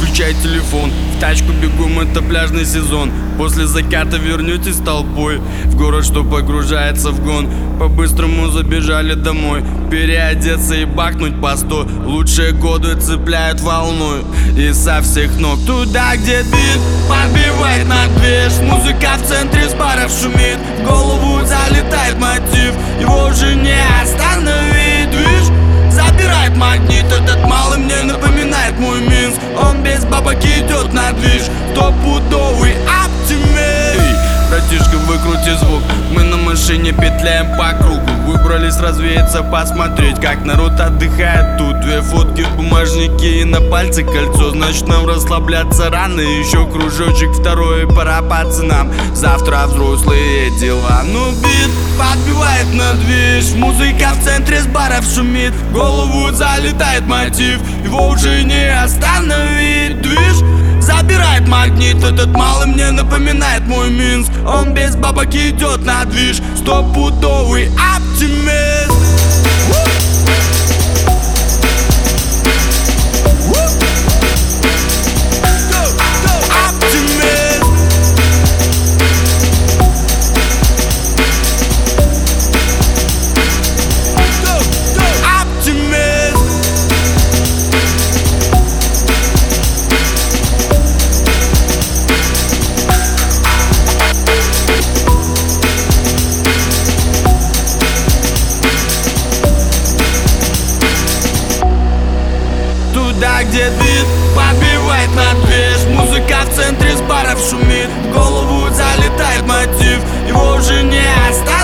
Выключай телефон, в тачку бегом, это пляжный сезон. После заката вернетесь толпой в город, что погружается в гон. По-быстрому забежали домой, переодеться и бахнуть по 100. Лучшие годы цепляют волной и со всех ног. Туда, где бит подбивает на движ, музыка в центре с баров шумит, в голову залетает мотив, его уже не остановить. Движ забирает магнит, этот малый мне напоминает мой Минск. Он без бабок идет на движ, стопудовый оптимист. Братишка, выкрути звук, мы на машине петляем по кругу. Выбрались развеяться, посмотреть, как народ отдыхает тут. 2 фотки в бумажнике и на пальце кольцо, значит нам расслабляться рано. Еще кружочек второй, пора пацанам, завтра взрослые дела. Ну бит подбивает на движ, музыка в центре с баров шумит, в голову залетает мотив, его уже не остановить. Движ забирает магнит, этот малый мне напоминает мой Минск. Он без бабок идет на движ, стопудовый оптимист. Туда, где бит подбивает на движ, музыка в центре с баров шумит, в голову залетает мотив, его уже не оставить.